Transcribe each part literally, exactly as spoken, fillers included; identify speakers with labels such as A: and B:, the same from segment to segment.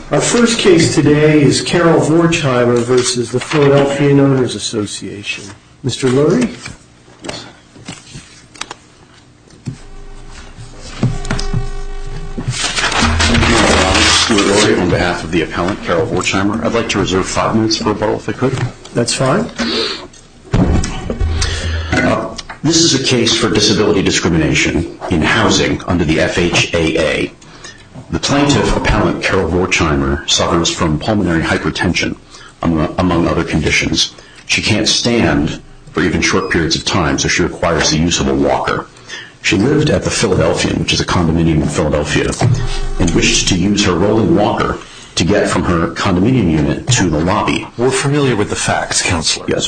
A: Our first case today is Carol Vorchheimer versus the Philadelphia Owners Association. Mister Lurie?
B: Stuart Lurie on behalf of the appellant, Carol Vorchheimer. I'd like to reserve five minutes for rebuttal if I could.
A: That's fine.
B: Uh, this is a case for disability discrimination in housing under the F H A A. The plaintiff, appellant Carol Vorchheimer, suffers from pulmonary hypertension, among other conditions. She can't stand for even short periods of time, so she requires the use of a walker. She lived at the Philadelphian, which is a condominium in Philadelphia, and wished to use her rolling walker to get from her condominium unit to the lobby.
C: We're familiar with the facts, Counselor.
B: Yes.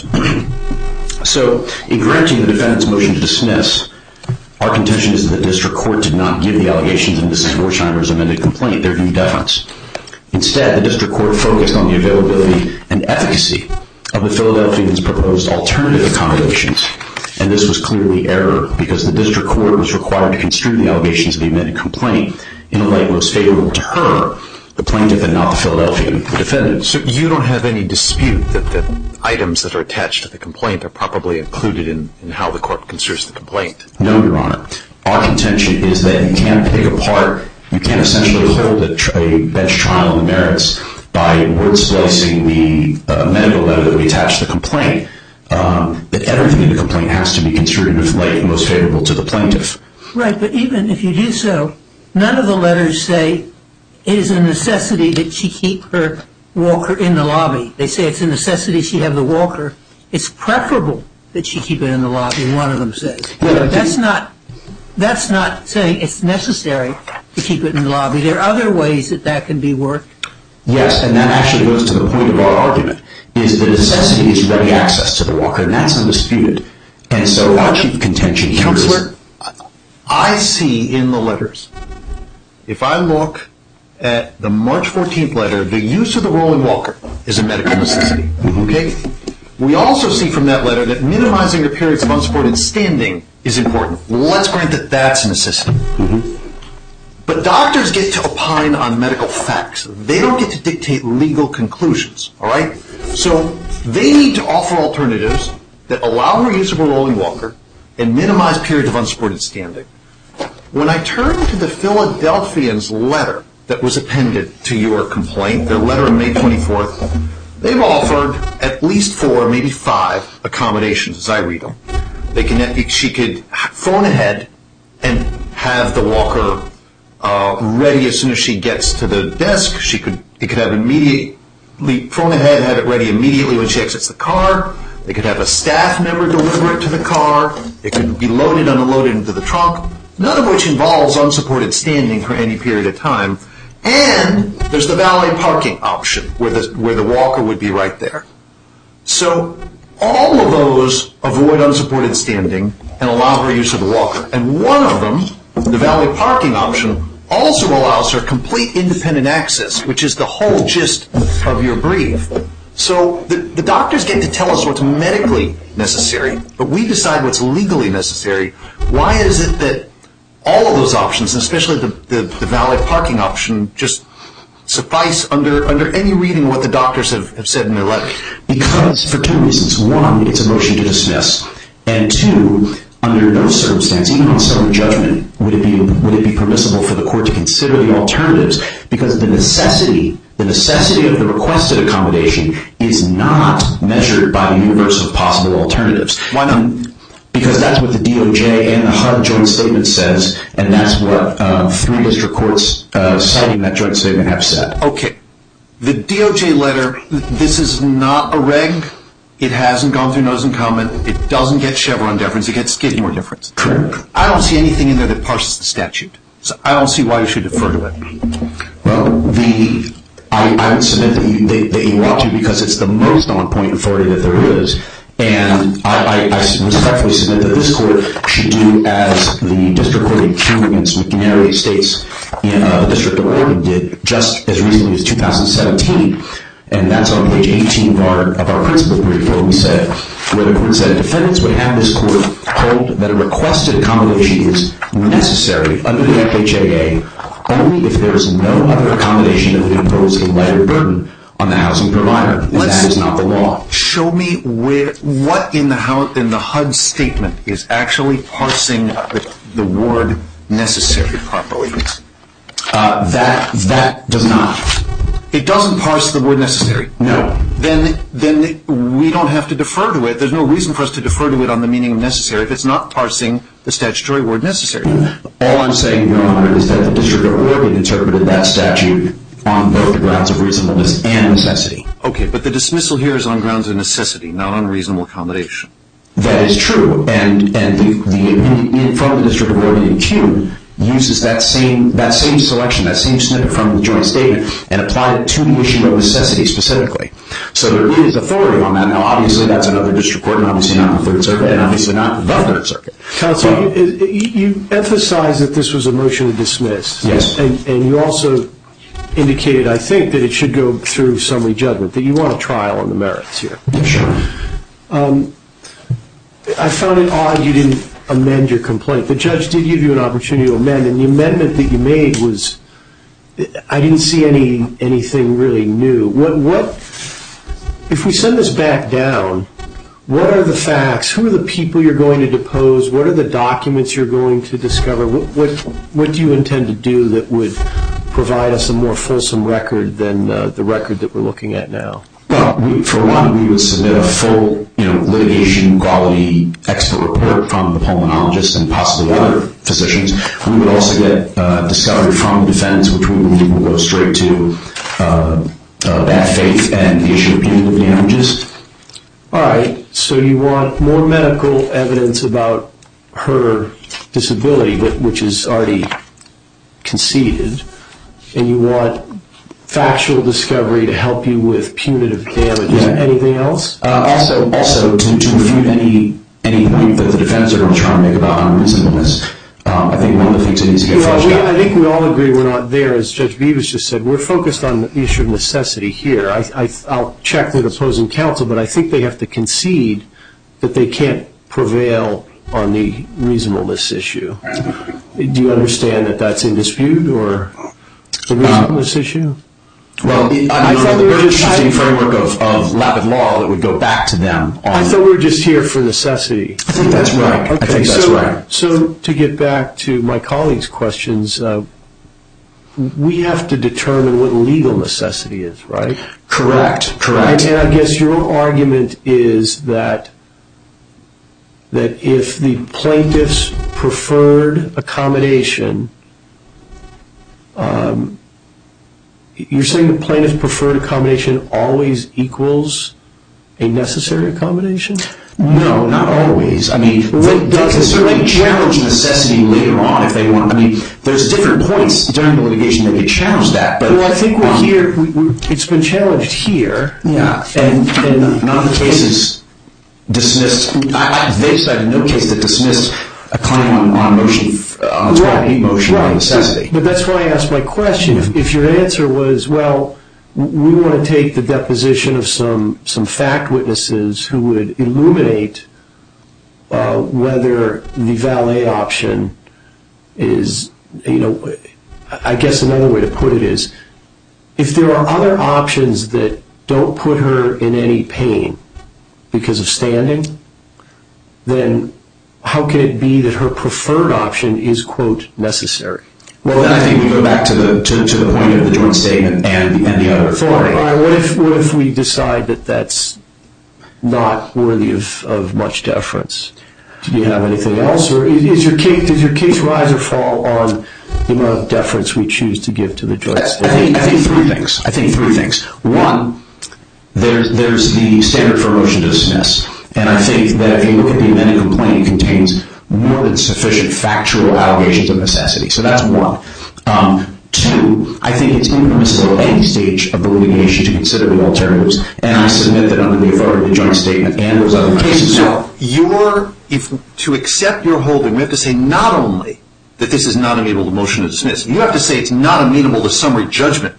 B: So, in granting the defendant's motion to dismiss, our contention is that the district court did not give the allegations in Missus Vorchheimer's amended complaint their due deference. Instead, the district court focused on the availability and efficacy of the Philadelphians' proposed alternative accommodations. And this was clearly error because the district court was required to construe the allegations of the amended complaint in a light most favorable to her, the plaintiff, and not the Philadelphian, the defendant.
C: So you don't have any dispute that the items that are attached to the complaint are properly included in, in how the court construes the complaint?
B: No, Your Honor. Our contention is that you can't pick apart, you can't essentially hold a, tr- a bench trial on the merits by word splicing the uh, medical letter that we attach to the complaint. Um, that everything in the complaint has to be construed in a light most favorable to the plaintiff.
D: Right, but even if you do so, none of the letters say it is a necessity that she keep her walker in the lobby. They say it's a necessity she have the walker. It's preferable that she keep it in the lobby, one of them says.
B: Yeah,
D: that's not that's not saying it's necessary to keep it in the lobby. There are other ways that that can be worked.
B: Yes, and that actually goes to the point of our argument, is the necessity is ready access to the walker, and that's undisputed. And so our chief contention here
C: Counselor,
B: is...
C: I see in the letters, if I look at the March fourteenth letter, the use of the rolling walker is a medical necessity. Mm-hmm. Okay? We also see from that letter that minimizing the periods of unsupported standing is important. Let's grant that that's a necessity.
B: Mm-hmm.
C: But doctors get to opine on medical facts. They don't get to dictate legal conclusions, all right? So they need to offer alternatives that allow her use of a rolling walker and minimize periods of unsupported standing. When I turn to the Philadelphians' letter that was appended to your complaint, their letter of May twenty-fourth, they've offered at least four, maybe five accommodations, as I read them. They can, she could phone ahead and have the walker uh, ready as soon as she gets to the desk. She could, it could have immediately, phone ahead, have it ready immediately when she exits the car. They could have a staff member deliver it to the car. It could be loaded and unloaded into the trunk, none of which involves unsupported standing for any period of time. And there's the valet parking option where the, where the walker would be right there. So all of those avoid unsupported standing and allow her use of the walker. And one of them, the valet parking option, also allows her complete independent access, which is the whole gist of your brief. So the, the doctors get to tell us what's medically necessary, but we decide what's legally necessary. Why is it that all of those options, especially the, the, the valet parking option, just suffice under, under any reading of what the doctors have, have said in their letter?
B: Because, for two reasons. One, it's a motion to dismiss. And two, under no circumstance, even on summary judgment, would it be would it be permissible for the court to consider the alternatives, because the necessity the necessity of the requested accommodation is not measured by the universe of possible alternatives.
C: Why not?
B: And because that's what the D O J and the H U D joint statement says, and that's what uh, three district courts uh, citing that joint statement have said.
C: Okay. The D O J letter, this is not a reg. It hasn't gone through notice and comment. It doesn't get Chevron deference. It gets Skidmore deference.
B: Correct.
C: I don't see anything in there that parses the statute. So I don't see why you should defer to it.
B: Well, the I, I would submit that you, that, that you ought to, because it's the most on-point authority that there is. And I, I, I respectfully submit that this court should do as the district court in King against McNary states in uh, the District of Oregon did just as recently as two thousand seventeen. And that's on page eighteen of our, of our principal brief, where we said, where the court said defendants would have this court hold that a requested accommodation is necessary under the F H A A only if there is no other accommodation that would impose a lighter burden on the housing provider, and that is not the law.
C: Show me where, what in the how, in the H U D statement is actually parsing the, the word necessary properly.
B: Uh, that that does not.
C: It doesn't parse the word necessary.
B: No.
C: Then then we don't have to defer to it. There's no reason for us to defer to it on the meaning of necessary if it's not parsing the statutory word necessary.
B: All I'm saying, Your Honor, is that the District of Oregon interpreted that statute on both the grounds of reasonableness and necessity.
C: Okay, but the dismissal here is on grounds of necessity, not on reasonable accommodation.
B: That is true, and and the, the opinion from the District of Oregon in Q uses that same that same selection, that same snippet from the joint statement, and applied it to the issue of necessity specifically. So there is authority on that. Now, obviously, that's another district court, and obviously not the Third Circuit, and obviously not the Third Circuit.
A: Counsel, you, you emphasized that this was a motion to dismiss.
B: Yes.
A: And, and you also indicated, I think, that it should go through summary judgment, that you want a trial on the merits here.
B: Yeah, sure.
A: Um, I found it odd you didn't amend your complaint. The judge did give you an opportunity to amend, and the amendment that you made was, I didn't see any anything really new. What, what, if we send this back down, what are the facts? Who are the people you're going to depose? What are the documents you're going to discover? What, what, what do you intend to do that would provide us a more fulsome record than uh, the record that we're looking at now?
B: Well, we, for one, we would submit a full, you know, litigation quality expert report from the pulmonologist and possibly other physicians. We would also get uh, discovery from the defendants, which we believe will go straight to uh, uh, bad faith and the issue of punitive damages.
A: All right. So you want more medical evidence about her disability, which is already conceded, and you want factual discovery to help you with punitive damages.
B: Yeah.
A: Anything else?
B: Uh, also, also to, to refute any any point that the defendants are going to try and make about unreasonableness. Um, I think one of the things that needs to get
A: well,
B: fleshed
A: we,
B: out.
A: I think we all agree we're not there. As Judge Beavis just said, we're focused on the issue of necessity here. I, I, I'll check with opposing counsel, but I think they have to concede that they can't prevail on the reasonableness issue. Do you understand that that's in dispute, or the reasonableness um, issue?
B: Well, it, I, I thought the burden-shifting framework of, of Lapid law that would go back to them. On,
A: I thought we were just here for necessity.
B: I think that's right.
A: Okay,
B: I think that's
A: so,
B: right.
A: So to get back to my colleagues' questions, uh, we have to determine what legal necessity is, right?
B: Correct. Correct.
A: And, and I guess your argument is that that if the plaintiff's preferred accommodation, um, you're saying the plaintiff's preferred accommodation always equals a necessary accommodation?
B: No, not always. I mean, they, they can certainly challenge necessity later on if they want. I mean, there's different points during the litigation they could challenge that. But
A: well, I think we're
B: um,
A: here. We, we're, it's been challenged here.
B: Yeah, and, and none of the cases dismissed. I, I, they cited no case that dismissed a claim on, on motion on a twelve B motion
A: right.
B: on necessity.
A: But that's why I asked my question. If, if your answer was, well, we want to take the deposition of some some fact witnesses who would illuminate uh, whether the valet option is, you know, I guess another way to put it is, if there are other options that don't put her in any pain because of standing, then how can it be that her preferred option is, quote, necessary?
B: Well, then I think we go back to the to, to the point of the joint statement and the, and the other authority.
A: All right, what if what if we decide that that's not worthy of, of much deference? Do you have anything else, or is, is your case does your case rise or fall on the amount of deference we choose to give to the joint statement?
B: I think I think three things. I think three things. One, there's there's the standard for a motion to dismiss, and I think that if you look at the amended complaint, it contains more than sufficient factual allegations of necessity. So that's one. Um, two, I think it's impermissible at any stage of the litigation to consider the alternatives, and I submit that under the authority of the joint statement and those other cases.
C: So your, if to accept your holding, we have to say not only that this is not amenable to motion to dismiss, you have to say it's not amenable to summary judgment.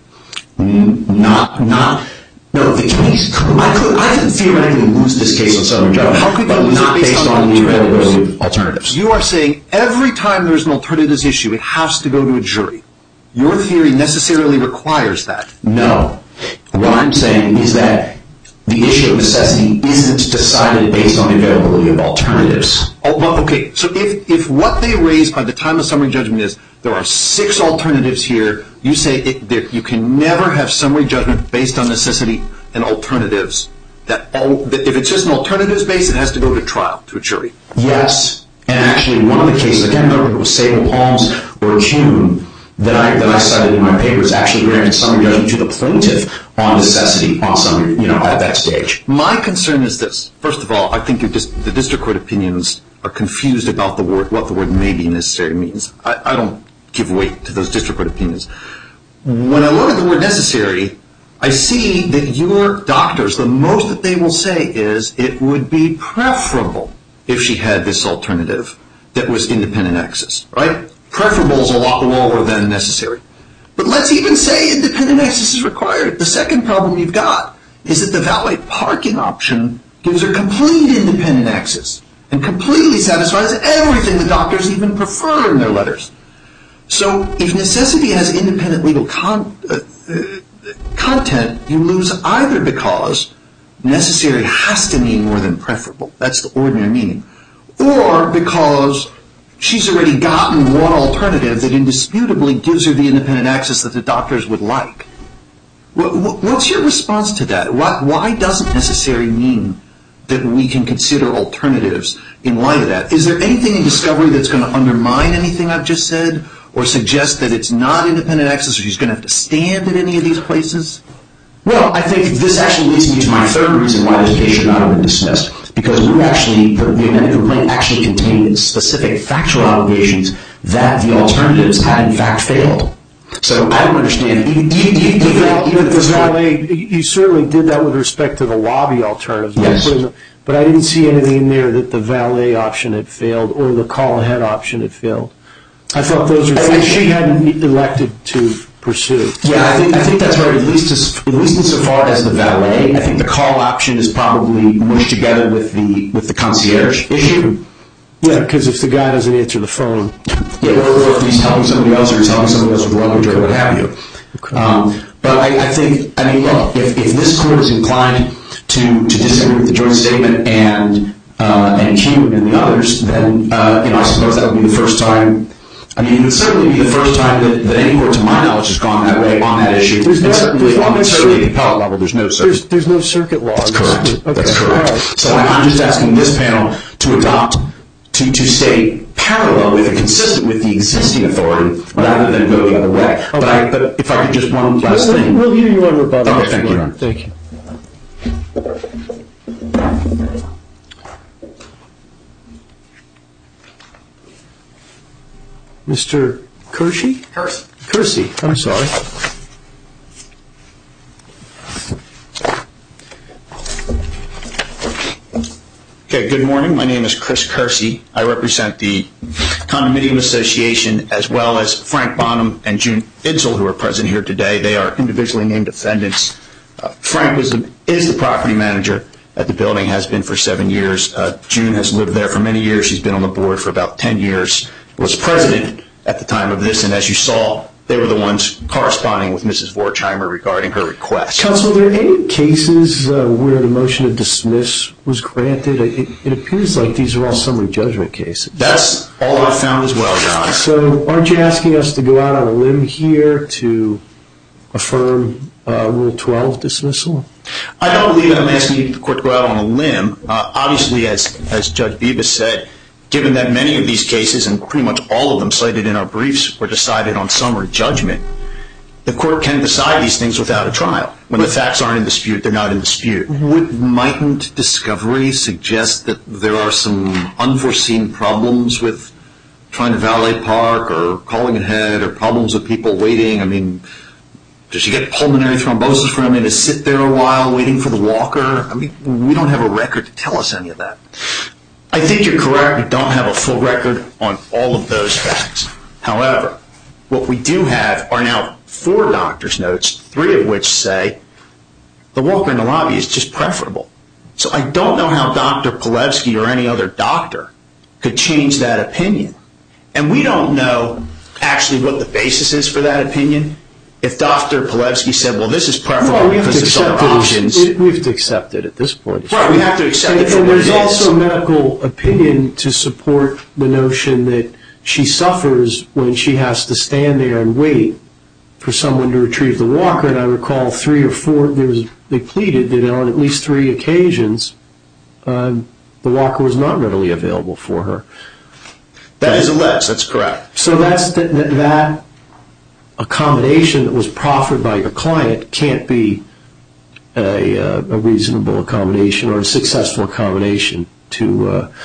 B: Not, not. No, the case, I could, I could theoretically lose this case on summary judgment,
C: How could you
B: but
C: lose
B: not
C: it based,
B: based
C: on,
B: on the availability of alternatives.
C: You are saying every time there's an alternatives issue, it has to go to a jury. your theory necessarily requires that.
B: No. What I'm saying is that the issue of necessity isn't decided based on the availability of alternatives.
C: Oh, well, okay, so if, if what they raised by the time of summary judgment is there are six alternatives here, you say it, there, you can never have summary judgment based on necessity and alternatives. That, all, that if it's just an alternatives base, it has to go to trial, to a jury.
B: Yes. And actually, one of the cases, I can't remember if it was Sable Palms or Kuhn, that I that I cited in my papers, actually granted summary judgment to the plaintiff on necessity on summary, you know, at that stage.
C: My concern is this. First of all, I think you're just, the district court opinions are confused about the word, what the word "may be necessary" means. I, I don't give weight to those district court opinions. When I look at the word necessary, I see that your doctors, the most that they will say is it would be preferable if she had this alternative that was independent access, right? Preferable is a lot lower than necessary. But let's even say independent access is required. The second problem you've got is that the valet parking option gives her complete independent access and completely satisfies everything the doctors even prefer in their letters. So if necessity has independent legal con- uh, uh, content, you lose either because necessary has to mean more than preferable. That's the ordinary meaning. Or because she's already gotten one alternative that indisputably gives her the independent access that the doctors would like. What's your response to that? Why doesn't necessary mean that we can consider alternatives in light of that? Is there anything in discovery that's going to undermine anything I've just said or suggest that it's not independent access or she's going to have to stand at any of these places?
B: Well, I think this actually leads me to my third reason why this case should not have been dismissed. Because we actually, the, the amended complaint actually contained specific factual allegations that the alternatives had in fact failed. So I don't understand, even, even, even, even if
A: the valet, you certainly did that with respect to the lobby alternative.
B: Yes.
A: But I didn't see anything in there that the valet option had failed or the call ahead option had failed. I thought those were things she hadn't elected to pursue.
B: Yeah, I think I think that's right. At least as, at least insofar as the valet, I think the call option is probably mushed together with the with the concierge issue.
A: Yeah, because if the guy doesn't answer the phone,
B: yeah, or, or if he's telling somebody else or he's telling somebody else with luggage or what have you. Okay. Um, but I, I think, I mean, look, if, if this court is inclined to, to disagree with the joint statement and uh, and Kuhn and the others, then uh, you know I suppose that would be the first time. I mean, it would certainly be the first time that, that any court, to my knowledge, has gone that way on that issue. There's and no, certainly, on the certainly appellate level, there's no circuit.
A: There's, there's no circuit law.
B: That's correct.
A: Okay.
B: That's correct. Right. So I'm just asking this panel to adopt, to, to stay parallel with and consistent with the existing authority rather than go the other way. Okay. But, I, but if I could just one last
A: we'll,
B: thing.
A: We'll hear you on rebuttal.
B: Okay, thank you, Your Honor.
A: Thank you. Mister Kersey?
C: Kersey.
A: Kersey, I'm sorry.
E: Okay, good morning. My name is Chris Kersey. I represent the Condominium Association as well as Frank Bonham and June Idsel, who are present here today. They are individually named defendants. Uh, Frank was the, is the property manager at the building, has been for seven years. Uh, June has lived there for many years. She's been on the board for about ten years. Was president at the time of this, and as you saw, they were the ones corresponding with Missus Vorchheimer regarding her request.
A: Counsel, are there any cases uh, where the motion to dismiss was granted? It, it appears like these are all summary judgment cases.
E: That's all I found as well, Your Honor.
A: So aren't you asking us to go out on a limb here to affirm uh, Rule twelve dismissal?
E: I don't believe I'm asking the court to go out on a limb. Uh, obviously, as, as Judge Bibas said, given that many of these cases, and pretty much all of them cited in our briefs, were decided on summary judgment, the court can decide these things without a trial. When the facts aren't in dispute, they're not in dispute.
C: Would mightn't discovery suggest that there are some unforeseen problems with trying to valet park or calling ahead or problems with people waiting? I mean, does she get pulmonary thrombosis from having to sit there a while waiting for the walker? I mean, we don't have a record to tell us any of that.
E: I think you're correct. We don't have a full record on all of those facts. However, what we do have are now four doctor's notes, three of which say the walker in the lobby is just preferable. So I don't know how Doctor Polevsky or any other doctor could change that opinion. And we don't know actually what the basis is for that opinion. If Doctor Pilevsky said, well, this is preferable
A: well, we have
E: because
A: to
E: there's other
A: accept
E: options.
A: it. We have to accept it at this point.
E: Right, we have to accept
A: and,
E: it for
A: and
E: what
A: there's
E: it
A: also
E: is.
A: medical opinion to support the notion that she suffers when she has to stand there and wait for someone to retrieve the walker. And I recall three or four, there was, they pleaded that on at least three occasions, uh, the walker was not readily available for her.
E: That is alleged, that's correct.
A: So that's the, that accommodation that was proffered by your client can't be a, a reasonable accommodation or a successful accommodation to uh,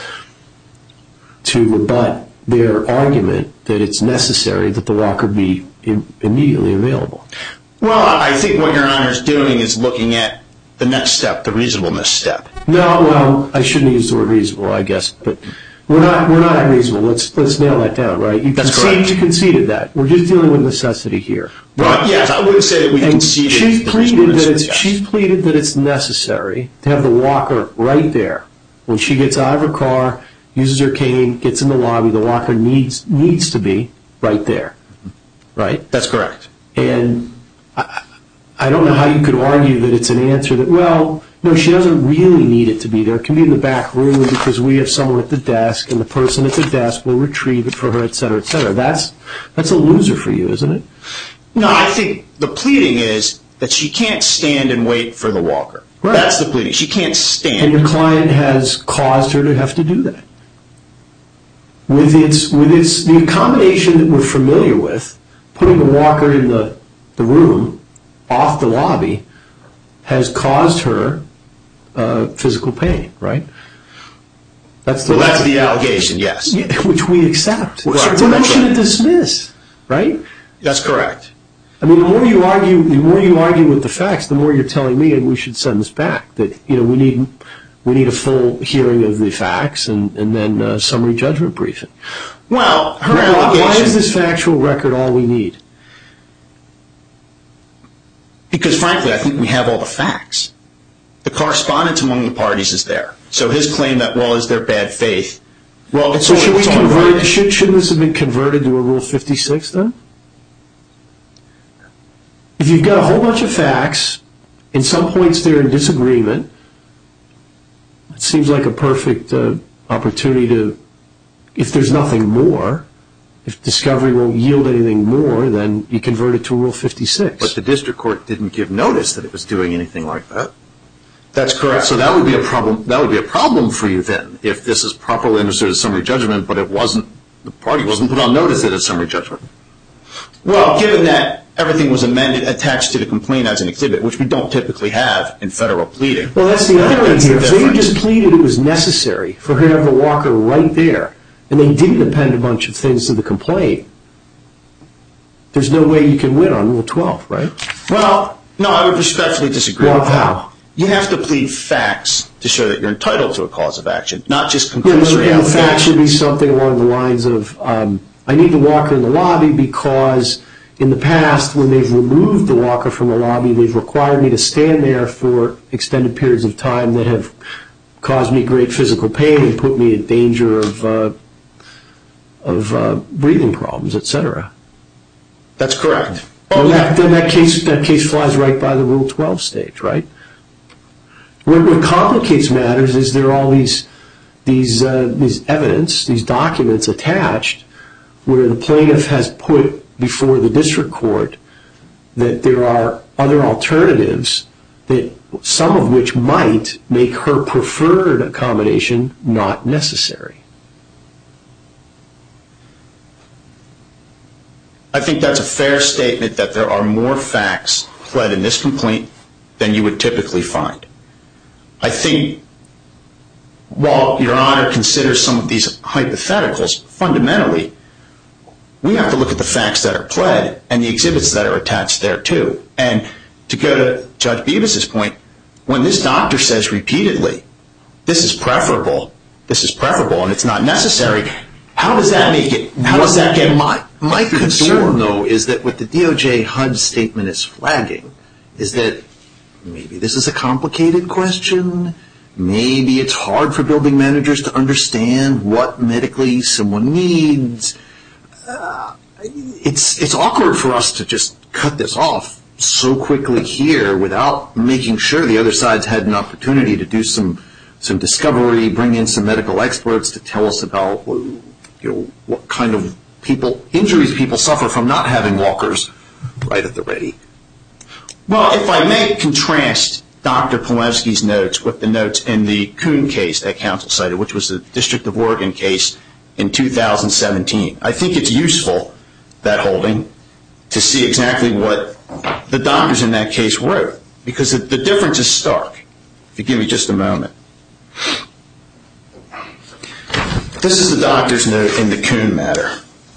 A: to rebut their argument that it's necessary that the walker be in, immediately available.
E: Well, I think what Your Honor is doing is looking at the next step, the reasonableness step.
A: No, well, I shouldn't use the word reasonable, I guess, but we're not we're not unreasonable. Let's let's nail that down, right? You
E: That's
A: concede,
E: correct.
A: You conceded that. We're just dealing with necessity here.
E: Well, yes, I wouldn't say that we
A: And
E: conceded.
A: she's
E: the
A: pleaded
E: reasonableness,
A: that it's
E: yes.
A: she's pleaded that it's necessary to have the walker right there when she gets out of her car, uses her cane, gets in the lobby. The walker needs needs to be right there, right?
E: That's correct.
A: And I, I don't know how you could argue that it's an answer that, well, no, she doesn't really need it to be there. It can be in the back room because we have someone at the desk, and the person at the desk will retrieve it for her, et cetera, et cetera. That's that's a loser for you, isn't it?
E: No, I think the pleading is that she can't stand and wait for the walker.
A: Right.
E: That's the pleading. She can't
A: And
E: stand.
A: your client has caused her to have to do that. With its with its the accommodation that we're familiar with, putting the walker in the, the room off the lobby has caused her uh, physical pain, right? That's the
E: Well, that's the allegation, yes.
A: Yeah, which we accept.
E: Right.
A: It's a motion to dismiss, right?
E: That's correct.
A: I mean, the more you argue, the more you argue with the facts, the more you're telling me, and we should send this back. That you know we need we need a full hearing of the facts and and then uh, summary judgment briefing.
E: Well, her
A: Why,
E: allegation.
A: why is this factual record all we need?
E: Because frankly, I think we have all the facts. The correspondence among the parties is there. So his claim that, well, is there bad faith? Well, it's
A: So
E: all,
A: should we
E: it's all
A: convert?
E: right.
A: Should shouldn't this have been converted to a Rule fifty-six then? If you've got a whole bunch of facts, in some points they're in disagreement, it seems like a perfect uh, opportunity to, if there's nothing more, if discovery won't yield anything more, then you convert it to Rule fifty-six.
C: But the district court didn't give notice that it was doing anything like that.
E: That's correct.
C: So that would be a problem. That would be a problem for you then, if this is properly understood as summary judgment, but it wasn't. The party wasn't put on notice that it's summary judgment.
E: Well, given that everything was amended, attached to the complaint as an exhibit, which we don't typically have in federal pleading.
A: Well, that's the
E: I think
A: irony
E: that's the
A: here. If they had
E: difference.
A: just pleaded it was necessary for her to have the walker right there, and they didn't append a bunch of things to the complaint, there's no way you can win on Rule twelve, right?
E: Well, no, I would respectfully disagree
A: Well,
E: with that.
A: how?
E: You have to plead facts to show that you're entitled to a cause of action, not just
A: Yeah,
E: conclusory
A: and the fact should be
E: allegations.
A: something along the lines of, um, I need the walker in the lobby because in the past, when they've removed the walker from the lobby, they've required me to stand there for extended periods of time that have caused me great physical pain and put me in danger of uh, of uh, breathing problems, et cetera.
E: That's correct.
A: Well,
E: Well,
A: that, then that case that case flies right by the Rule twelve stage, right? What, what complicates matters is there are all these these uh, these evidence, these documents attached, where the plaintiff has put before the district court that there are other alternatives, that some of which might make her preferred accommodation not necessary.
E: I think that's a fair statement that there are more facts pled in this complaint than you would typically find. I think while Your Honor considers some of these hypotheticals, fundamentally, we have to look at the facts that are pled and the exhibits that are attached there too. And to go to Judge Beavis's point, when this doctor says repeatedly, this is preferable, this is preferable and it's not necessary, how does that make it, how does that get
C: my my
E: through the
C: concern
E: door?
C: though is that what the D O J H U D statement is flagging is that maybe this is a complicated question. Maybe it's hard for building managers to understand what medically someone needs. Uh, it's it's awkward for us to just cut this off so quickly here without making sure the other side's had an opportunity to do some some discovery, bring in some medical experts to tell us about, you know, what kind of people injuries people suffer from not having walkers right at the ready.
E: Well, if I may contrast Doctor Polewski's notes with the notes in the Kuhn case that counsel cited, which was the District of Oregon case in two thousand seventeen. I think it's useful, that holding, to see exactly what the doctors in that case wrote, because the, the difference is stark. If you give me just a moment. This is the doctor's note in the Kuhn matter.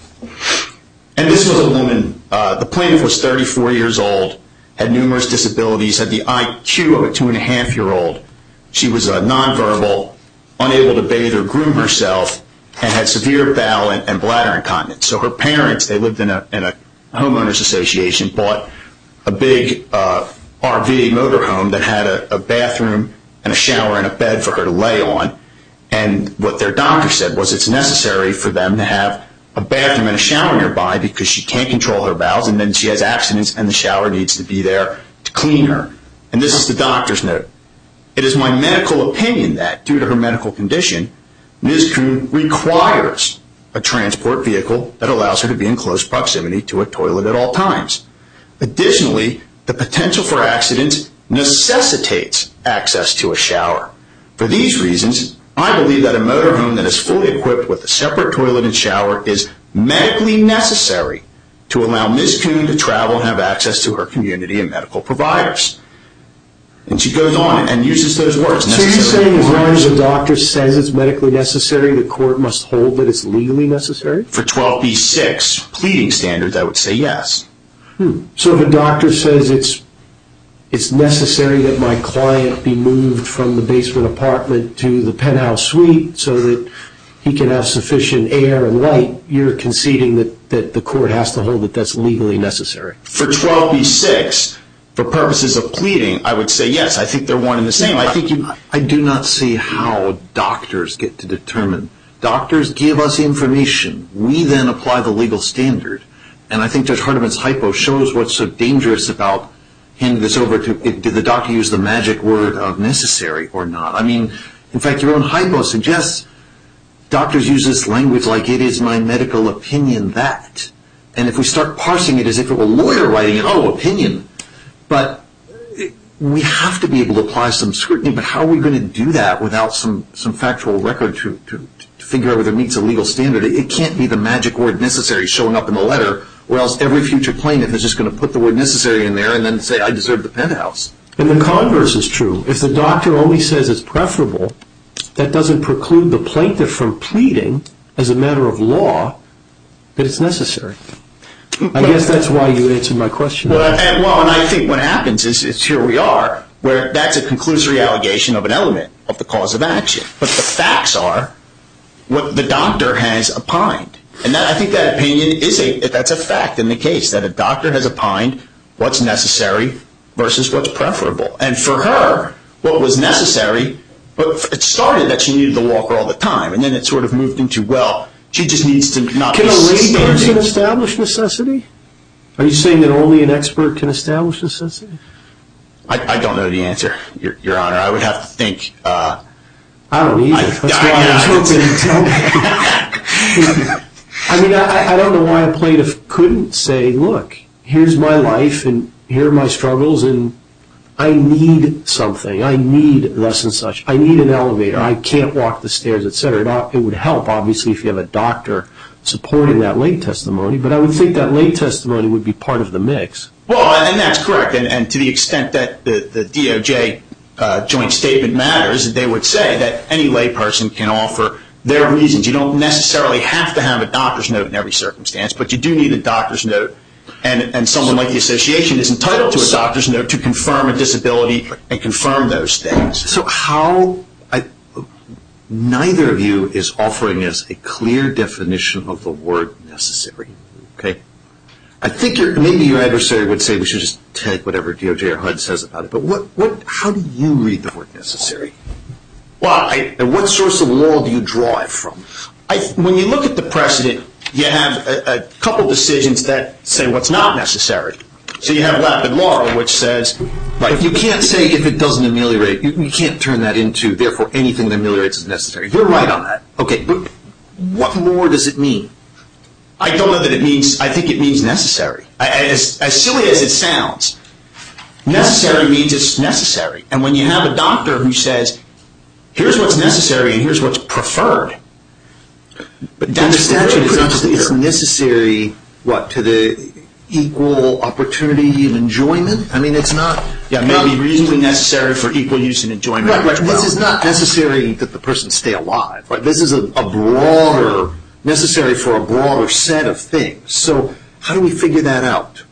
E: And this was a woman, uh, the plaintiff was thirty-four years old, had numerous disabilities, had the I Q of a two-and-a-half-year-old. She was uh, nonverbal, unable to bathe or groom herself, and had severe bowel and, and bladder incontinence. So her parents, they lived in a, in a homeowners association, bought a big uh, R V motorhome that had a, a bathroom and a shower and a bed for her to lay on. And what their doctor said was it's necessary for them to have a bathroom and a shower nearby because she can't control her bowels, and then she has accidents and the shower needs to be there to clean her. And this is the doctor's note. It is my medical opinion that, due to her medical condition, Miz Kuhn requires a transport vehicle that allows her to be in close proximity to a toilet at all times. Additionally, the potential for accidents necessitates access to a shower. For these reasons, I believe that a motorhome that is fully equipped with a separate toilet and shower is medically necessary to allow Miz Kuhn to travel and have access to her community and medical providers. And she goes on and uses those words.
A: So you're saying as long as the doctor says it's medically necessary, the court must hold that it's legally necessary?
E: For twelve B six pleading standards, I would say yes.
A: Hmm. So if a doctor says it's it's necessary that my client be moved from the basement apartment to the penthouse suite so that he can have sufficient air and light, you're conceding that, that the court has to hold that that's legally necessary?
E: For twelve B six, for purposes of pleading, I would say yes. I think they're one and the same. I think you.
C: I do not see how doctors get to determine. Doctors give us information. We then apply the legal standard. And I think Judge Hardiman's hypo shows what's so dangerous about handing this over to, did the doctor use the magic word of necessary or not? I mean, in fact, your own hypo suggests doctors use this language like it is my medical opinion that. And if we start parsing it as if it were a lawyer writing it, oh, opinion. But we have to be able to apply some scrutiny, but how are we going to do that without some, some factual record to, to, to figure out whether it meets a legal standard? It can't be the magic word necessary showing up in the letter, or else every future plaintiff is just going to put the word necessary in there and then say, I deserve the penthouse.
A: And the converse is true. If the doctor only says it's preferable, that doesn't preclude the plaintiff from pleading as a matter of law that it's necessary. I guess that's why you answered my question.
E: Well, and, well, and I think what happens is, is here we are, where that's a conclusory allegation of an element of the cause of action. But the facts are what the doctor has opined. And that, I think that opinion is a, that's a fact in the case, that a doctor has opined what's necessary versus what's preferable. And for her, what was necessary, but it started that she needed the walker all the time, and then it sort of moved into, well, she just needs to not
A: can
E: be
A: a lay
E: standing.
A: person establish necessity? Are you saying that only an expert can establish necessity?
E: I, I don't know the answer, Your, Your Honor. I would have to think. Uh,
A: I don't either.
E: I,
A: That's
E: I,
A: why
E: I,
A: I was hoping you'd tell me. I mean, I, I don't know why a plaintiff couldn't say, look, here's my life, and here are my struggles, and I need something. I need thus and such. I need an elevator. I can't walk the stairs, et cetera. It would help, obviously, if you have a doctor supporting that lay testimony, but I would think that lay testimony would be part of the mix.
E: Well, and that's correct. And, and to the extent that the, the D O J uh, joint statement matters, they would say that any lay person can offer their reasons. You don't necessarily have to have a doctor's note in every circumstance, but you do need a doctor's note. And, and someone like the association is entitled to a doctor's note to confirm a disability and confirm those things.
C: So how, I, neither of you is offering us a clear definition of the word necessary, okay? I think your, maybe your adversary would say we should just take whatever D O J or H U D says about it, but what, what, how do you read the word necessary?
E: Well, I,
C: and what source of law do you draw it from?
E: I, when you look at the precedent you have a, a couple decisions that say what's not necessary. So you have Lapid Laurel, which says...
C: Right. You can't say if it doesn't ameliorate, you, you can't turn that into, therefore, anything that ameliorates is necessary. You're right on that. Okay, but what more does it mean?
E: I don't know that it means, I think it means necessary. As, as silly as it sounds, necessary means it's necessary. And when you have a doctor who says, here's what's necessary and here's what's preferred,
C: but that's the statute is not, it's necessary, what, to the equal opportunity and enjoyment? I mean, it's not...
E: Yeah, maybe reasonably necessary for equal use and enjoyment.
C: Right, right. This is not necessary that the person stay alive. Right? This is a, a broader, necessary for a broader set of things. So how do we figure that out?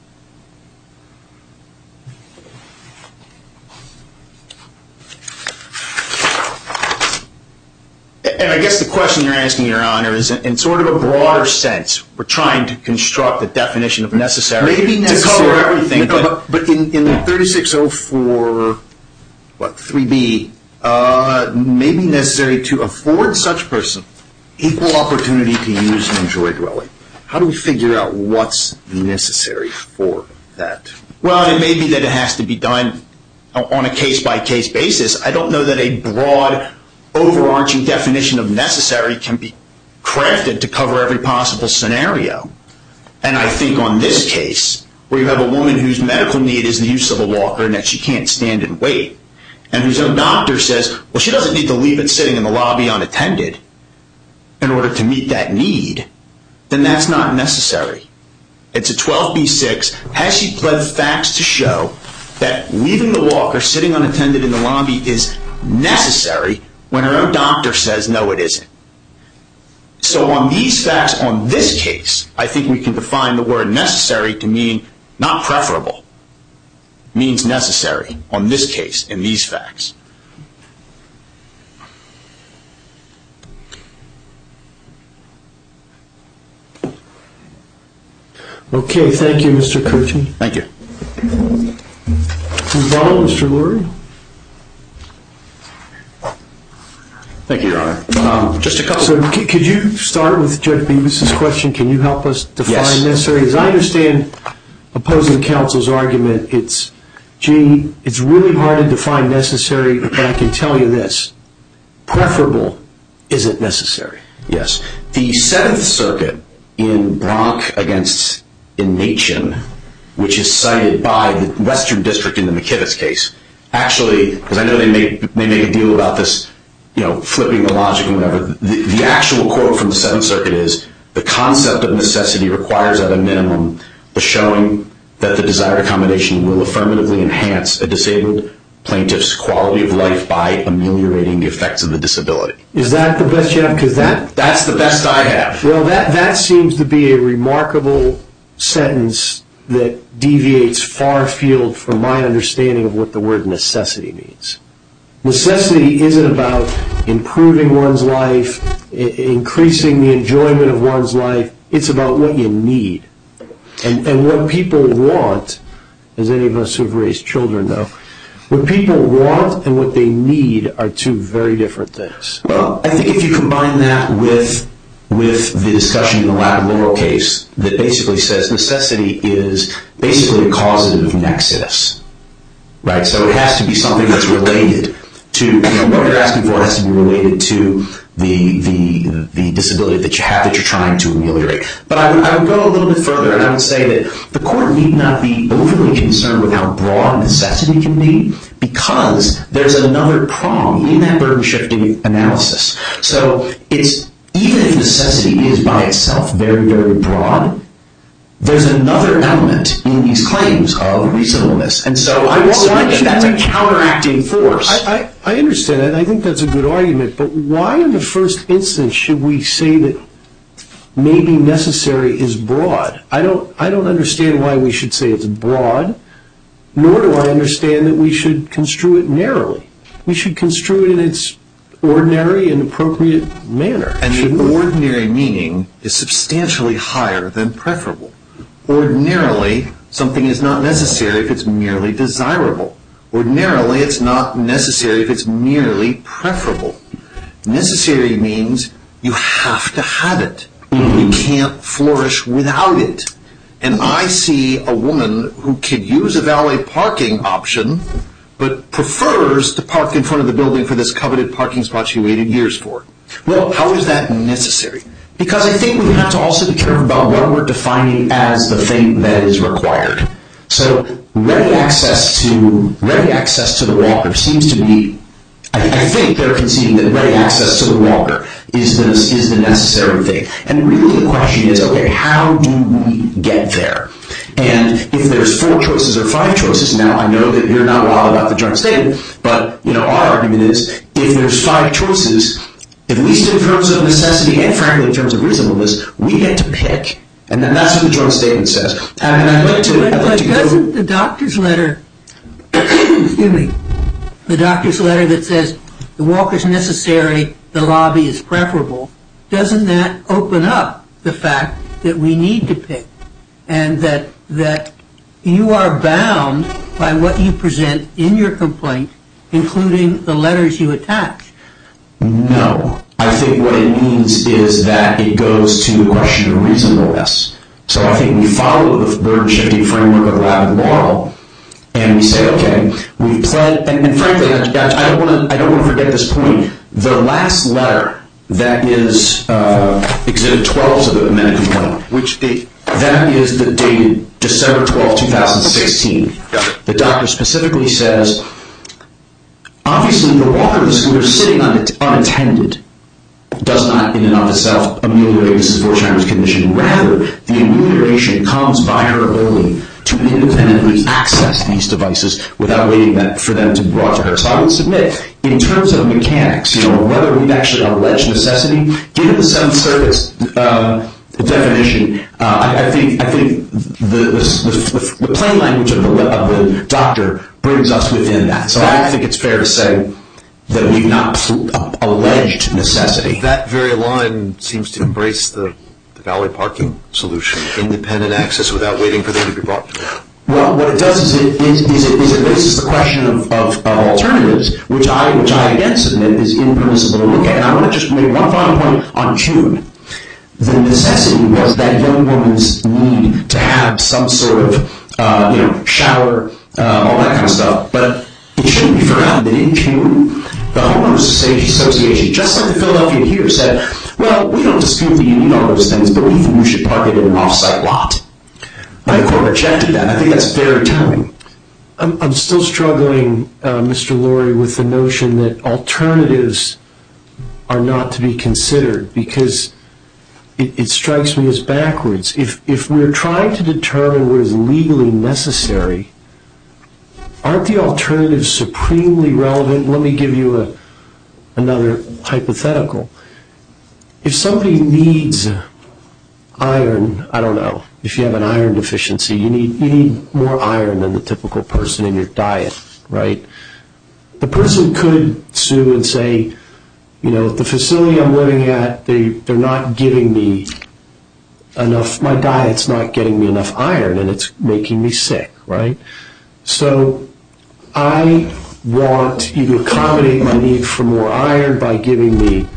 E: And I guess the question you're asking, Your Honor, is in sort of a broader sense, we're trying to construct a definition of necessary,
C: Maybe necessary
E: to cover everything.
C: No, but, but in, in thirty-six oh four, what, three B, uh, may be necessary to afford such person equal opportunity to use and enjoy dwelling. How do we figure out what's necessary for that?
E: Well, it may be that it has to be done on a case-by-case basis. I don't know that a broad, overarching definition of necessary can be crafted to cover every possible scenario. And I think on this case, where you have a woman whose medical need is the use of a walker and that she can't stand and wait, and whose own doctor says, well, she doesn't need to leave it sitting in the lobby unattended in order to meet that need, then that's not necessary. It's a twelve B six. Has she pled facts to show that leaving the walker sitting unattended in the lobby is necessary when her own doctor says, no, it isn't? So on these facts, on this case, I think we can define the word necessary to mean not preferable. It means necessary on this case, in these facts.
A: Okay, thank you, Mister Kirchner.
E: Thank you.
A: Move on, Mister Lurie.
B: Thank you, Your Honor. Um, just a couple.
A: So c- could you start with Judge Beavis's question? Can you help us define
B: Yes.
A: necessary? As I understand opposing counsel's argument, it's, gee, it's really hard to define necessary, but I can tell you this. Preferable isn't necessary.
B: Yes. The Seventh Circuit in Bronk against Ination, which is cited by the Western District in the McKivitz case, actually, because I know they make, they make a deal about this, you know, flipping the logic and whatever, the, the actual quote from the Seventh Circuit is, the concept of necessity requires at a minimum the showing that the desired accommodation will affirmatively enhance a disabled plaintiff's quality of life by ameliorating the effects of the disability.
A: Is that the best you have? Because that...
B: That's the best I have.
A: Well, that, that seems to be a remarkable sentence that deviates far afield from my understanding of what the word necessity means. Necessity isn't about improving one's life, I- increasing the enjoyment of one's life. It's about what you need. And, and what people want, as any of us who have raised children know, what people want and what they need are two very different things.
B: Well, I think if you combine that with with the discussion in the Lapid Laurel case that basically says necessity is basically a causative nexus, right? So it has to be something that's related to, you know, what you're asking for has to be related to the the the disability that you have that you're trying to ameliorate. But I would, I would go a little bit further, and I would say that the court need not be overly concerned with how broad necessity can be, because there's another prong in that burden-shifting analysis. So it's, even if necessity is by itself very, very broad, there's another element in these claims of reasonableness. And so I would say that that's a counteracting force.
A: I, I, I understand that. I think that's a good argument. But why in the first instance should we say that maybe necessary is broad? I don't, I don't understand why we should say it's broad, nor do I understand that we should construe it narrowly. We should construe it in its ordinary and appropriate manner.
C: And the ordinary meaning is substantially higher than preferable. Ordinarily, something is not necessary if it's merely desirable. Ordinarily, it's not necessary if it's merely preferable. Necessary means you have to have it. Mm-hmm. You can't flourish without it. And I see a woman who could use a valet parking option, but prefers to park in front of the building for this coveted parking spot she waited years for. Well, how is that necessary?
B: Because I think we have to also be careful about what we're defining as the thing that is required. So ready access to ready access to the walker seems to be, I, I think they're conceding that ready access to the walker is the, is the necessary thing. And really the question is, okay, how do we get there? And if there's four choices or five choices, now I know that you're not wild about the joint statement, but you know our argument is if there's five choices, at least in terms of necessity and frankly in terms of reasonableness, we get to pick. And then that's what the joint statement says. And, and I'd like to,
D: but,
B: I'd like
D: but
B: to
D: doesn't
B: go...
D: the doctor's letter, excuse me, the doctor's letter that says the walker's necessary, the lobby is preferable, doesn't that open up the fact that we need to pick and that that you are bound by what you present in your complaint, including the letters you attach?
B: No. I think what it means is that it goes to the question of reasonableness. So I think we follow the burden-shifting framework of Lab and Laurel, and we say, okay, we've pled, and, and frankly, I, I don't want to I don't want to forget this point. The last letter that is uh, Exhibit twelve to the amended complaint.
C: Which date?
B: That is the dated December twelfth, twenty sixteen.
C: Got it.
B: The doctor specifically says, obviously the walker of the scooter sitting unattended does not in and of itself ameliorate Missus Vorsheimer's condition. Rather, the amelioration comes by her ability to independently access these devices without waiting that, for them to be brought to her. So I would submit, in terms of mechanics, you know, whether we've actually alleged necessity, given the Seventh Circuit's uh, definition, uh, I, I think I think the the, the the plain language of the of the doctor brings us within that. So I think it's fair to say that we've not pl- alleged necessity.
C: That very line seems to embrace the, the valet parking solution, independent access without waiting for them to be brought to her.
B: Well, what it does is it, is, is it, is it raises the question of, of, of alternatives, which I which I again submit is impermissible to look at. And I want to just make one final point on Cuban. The necessity was that young woman's need to have some sort of uh, you know shower, uh, all that kind of stuff. But it shouldn't be forgotten that in Cuban, the Homeowners Association, just like the Philadelphia here, said, well, we don't dispute that you need all those things, but we think you should park it in an off-site lot. And the court rejected that. I think that's very telling.
A: I'm, I'm still struggling, uh, Mister Lurie, with the notion that alternatives are not to be considered because it, it strikes me as backwards. If, if we're trying to determine what is legally necessary, aren't the alternatives supremely relevant? Let me give you a, another hypothetical. If somebody needs iron, I don't know, if you have an iron deficiency, you need you need more iron than the typical person in your diet, right? The person could sue and say, you know, the facility I'm living at, they, they're not giving me enough, my diet's not getting me enough iron and it's making me sick, right? So I want you to accommodate my need for more iron by giving me,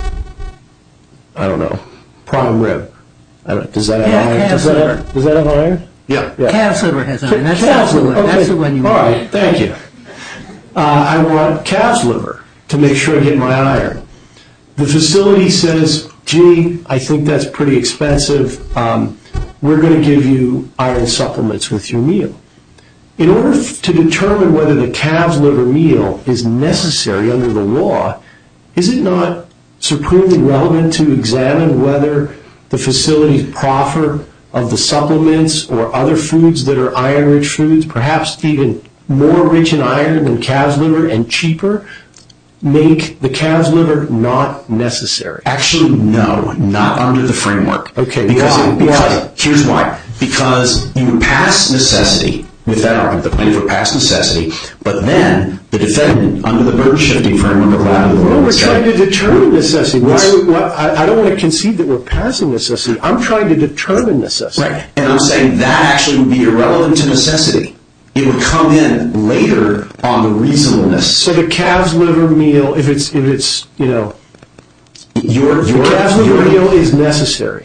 A: I don't know, prime rib. I don't, does that have
D: Yeah,
A: iron? Does that have, does that have iron?
C: Yeah.
A: yeah.
D: Calf's liver has iron. That's,
A: Calf's
D: the,
A: liver.
D: one.
A: Okay.
D: That's the one you
A: All
D: want.
A: right, thank you. Uh, I want calf's liver to make sure I get my iron. The facility says, gee, I think that's pretty expensive. Um, we're going to give you iron supplements with your meal. In order f- to determine whether the calf's liver meal is necessary under the law, is it not supremely relevant to examine whether the facility's proffer of the supplements or other foods that are iron-rich foods, perhaps even more rich in iron than calf's liver and cheaper, make the calf's liver not necessary?
B: Actually, no, not under the framework.
A: Okay,
B: because
A: why?
B: It, because
A: Why?
B: Here's why. Because you would pass necessity with that argument, the plaintiff would pass necessity, but then the defendant, under the burden-shifting framework of Lab and Laurel,
A: Well, we're
B: would say,
A: trying to determine necessity. Why, why, I, I don't want to concede that we're passing necessity. I'm trying to determine necessity.
B: right, and I'm saying that actually would be irrelevant to necessity. It would come in later on the reasonableness.
A: So the calf's liver meal, if it's, if it's you know,
B: Your,
A: the
B: your,
A: calf's liver
B: your,
A: meal is necessary.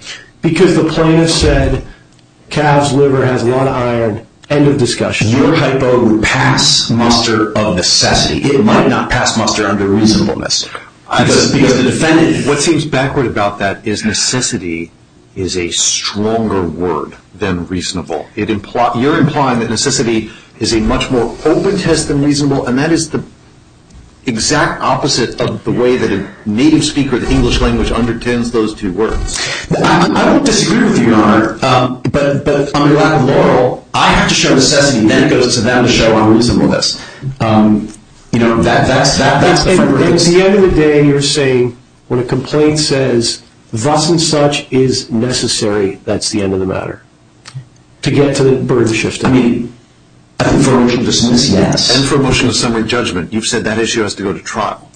A: because the plaintiff said calf's liver has a lot of iron. End of discussion.
B: Your hypo would pass muster of necessity. It might not pass muster under reasonableness. Because, because the defendant...
C: What seems backward about that is necessity is a stronger word than reasonable. It imply, you're implying that necessity is a much more open test than reasonable, and that is the exact opposite of the way that a native speaker of the English language understands those two words.
B: I, I don't disagree with you, Your Honor, um, but, but under lack of laurel, I have to show necessity, then it goes to them to show unreasonableness. Um, you know, that, that's, that, that's the framework.
A: At the end of the day, you're saying when a complaint says, thus and such is necessary, that's the end of the matter. To get to the burden shifting.
B: I mean, I think for a motion to dismiss, yes.
C: And for a motion of summary judgment, you've said that issue has to go to trial.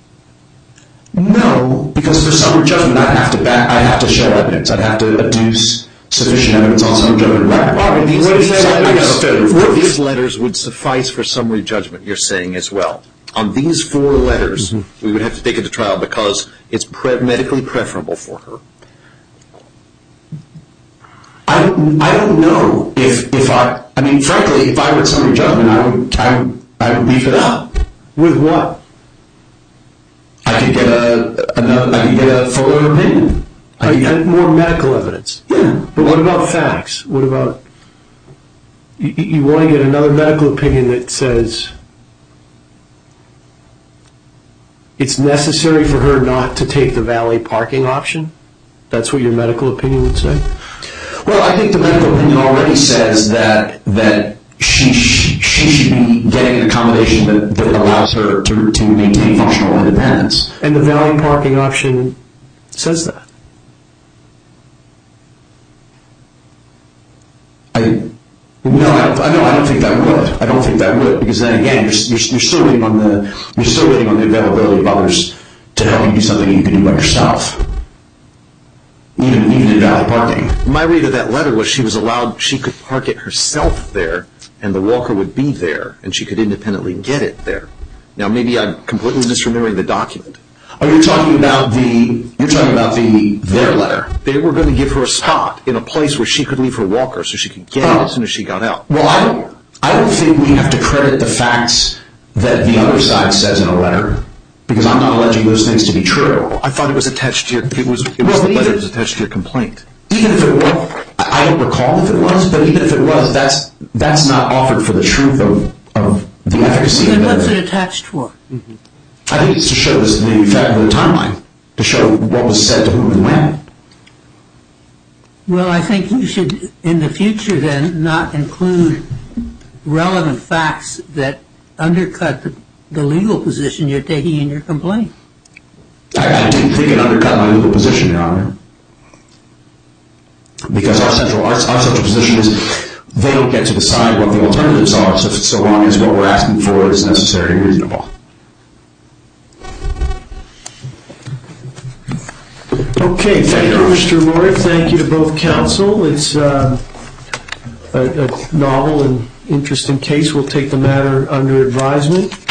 B: No, because for summary judgment, I'd have to back, I'd have to show evidence. I'd have to adduce sufficient evidence on summary judgment. Right.
C: These,
B: what
C: these,
B: letters,
C: letters, these letters would suffice for summary judgment, you're saying as well. On these four letters, mm-hmm. we would have to take it to trial because it's pre- medically preferable for her.
B: I don't, I don't know if, if I, I mean, frankly, if I were at summary judgment, I would, I would, I would beef it up.
A: With what?
B: I could get a, another, I could get a fuller opinion.
A: I could get more medical evidence.
B: Yeah.
A: But what about facts? What about, you, you want to get another medical opinion that says it's necessary for her not to take the valet parking option? That's what your medical opinion would say?
B: Well, I think the medical opinion already says that that she she should be getting an accommodation that, that allows her to, to maintain functional independence.
A: And the valet parking option says that.
B: I no, I don't. No, I don't think that would. I don't think that would because then again, you're, you're, you're still waiting on the you're still waiting on the availability of others to help you do something you can do by yourself. Even, even in valet parking.
C: My read of that letter was she was allowed, she could park it herself there, and the walker would be there, and she could independently get it there. Now, maybe I'm completely misremembering the document.
B: Oh, you're talking about the, you're talking about the, their letter.
C: They were going to give her a spot in a place where she could leave her walker so she could get
B: oh.
C: it as soon as she got out.
B: Well, I don't, I don't think we have to credit the facts that the other side says in a letter. Because I'm not alleging those things to be true.
C: I thought it was attached to your. It was. It was
B: well,
C: the letter
B: even,
C: was attached to your complaint.
B: Even if it was, I don't recall if it was, but even if it was, that's that's not offered for the truth of, of the efficacy.
D: Then
B: of
D: what's
B: the,
D: it attached for?
B: Mm-hmm. I think it's to show this, the fact of the timeline, to show what was said to whom and when.
D: Well, I think you should, in the future, then, not include relevant facts that undercut the. the legal position you're taking in your complaint.
B: I, I didn't think it undercut my legal position, Your Honor. Because our central, our, our central position is they don't get to decide what the alternatives are so, so long as what we're asking for is necessary and reasonable.
A: Okay, thank you, Mister Lord. Thank you to both counsel. It's uh, a, a novel and interesting case. We'll take the matter under advisement.